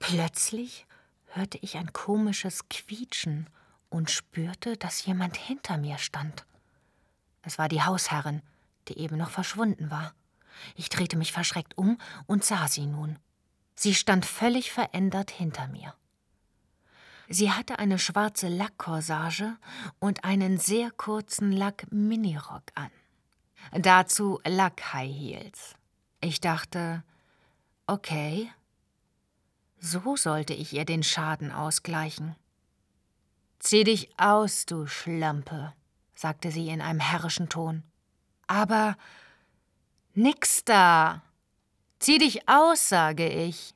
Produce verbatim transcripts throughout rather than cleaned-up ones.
Plötzlich hörte ich ein komisches Quietschen und spürte, dass jemand hinter mir stand. Es war die Hausherrin, die eben noch verschwunden war. Ich drehte mich verschreckt um und sah sie nun. Sie stand völlig verändert hinter mir. Sie hatte eine schwarze Lackcorsage und einen sehr kurzen Lack-Minirock an. Dazu Lack-High Heels. Ich dachte, okay, so sollte ich ihr den Schaden ausgleichen. »Zieh dich aus, du Schlampe«, sagte sie in einem herrischen Ton. »Aber nix da. Zieh dich aus«, sage ich.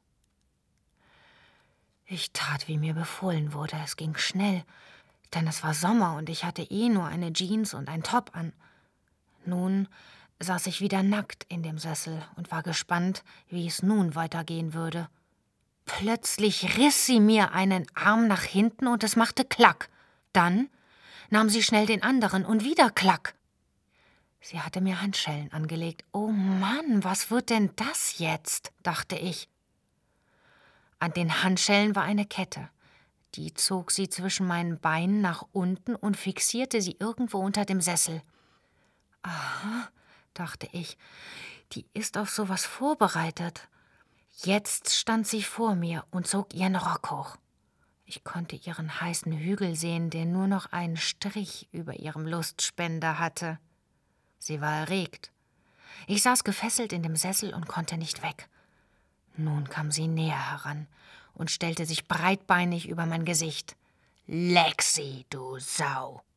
Ich tat, wie mir befohlen wurde. Es ging schnell, denn es war Sommer und ich hatte eh nur eine Jeans und ein Top an. Nun saß ich wieder nackt in dem Sessel und war gespannt, wie es nun weitergehen würde. Plötzlich riss sie mir einen Arm nach hinten und es machte Klack. Dann nahm sie schnell den anderen und wieder Klack. Sie hatte mir Handschellen angelegt. »Oh Mann, was wird denn das jetzt?«, dachte ich. An den Handschellen war eine Kette. Die zog sie zwischen meinen Beinen nach unten und fixierte sie irgendwo unter dem Sessel. »Aha«, dachte ich, »die ist auf sowas vorbereitet.« Jetzt stand sie vor mir und zog ihren Rock hoch. Ich konnte ihren heißen Hügel sehen, der nur noch einen Strich über ihrem Lustspender hatte. Sie war erregt. Ich saß gefesselt in dem Sessel und konnte nicht weg. Nun kam sie näher heran und stellte sich breitbeinig über mein Gesicht. »Leck sie, du Sau«,